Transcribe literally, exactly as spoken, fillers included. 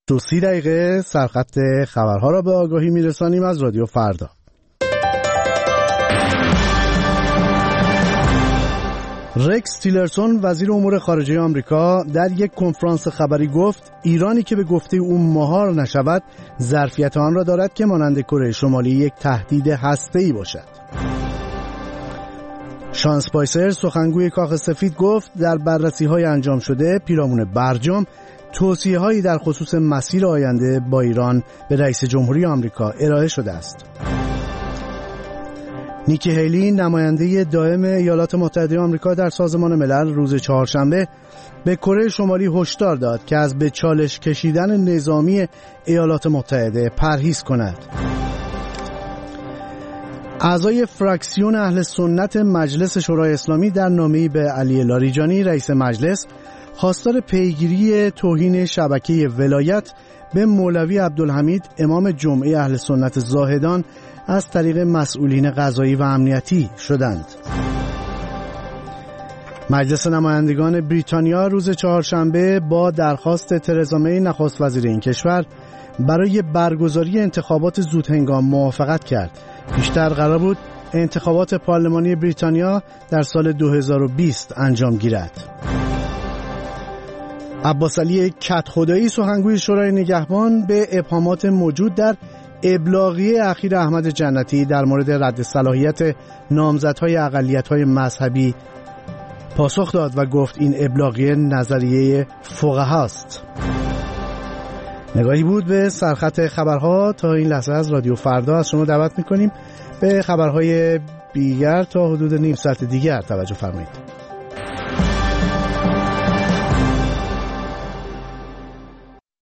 دو سی دقیقه سرخط خبرها را به آگاهی میرسانیم از رادیو فردا. رکس تیلرسون وزیر امور خارجه آمریکا در یک کنفرانس خبری گفت ایرانی که به گفته او مهار نشود ظرفیت آن را دارد که مانند کره شمالی یک تهدید هسته‌ای باشد. شان اسپایسر سخنگوی کاخ سفید گفت در بررسی‌های انجام شده پیرامون برجام توصیه‌هایی در خصوص مسیر آینده با ایران به رئیس جمهوری آمریکا ارائه شده است. نیکی هیلی نماینده دائم ایالات متحده آمریکا در سازمان ملل روز چهارشنبه به کره شمالی هشدار داد که از به چالش کشیدن نظامی ایالات متحده پرهیز کند. اعضای فراکسیون اهل سنت مجلس شورای اسلامی در نامه‌ای به علی لاریجانی رئیس مجلس خواستار پیگیری توهین شبکه ولایت به مولوی عبدالحمید امام جمعه اهل سنت زاهدان از طریق مسئولین قضایی و امنیتی شدند. مجلس نمایندگان بریتانیا روز چهارشنبه با درخواست ترزا می نخست وزیر این کشور برای برگزاری انتخابات زودهنگام موافقت کرد. پیشتر قرار بود انتخابات پارلمانی بریتانیا در سال دو هزار و بیست انجام گیرد. عباس علی کدخدایی سخنگوی شورای نگهبان به ابهامات موجود در ابلاغیه اخیر احمد جنتی در مورد رد صلاحیت نامزدهای اقلیت‌های مذهبی پاسخ داد و گفت این ابلاغیه نظریه فقهاست. نگاهی بود به سرخط خبرها. تا این لحظه از رادیو فردا از شما دعوت می‌کنیم به خبرهای دیگر تا حدود نیم ساعت دیگر توجه فرمایید.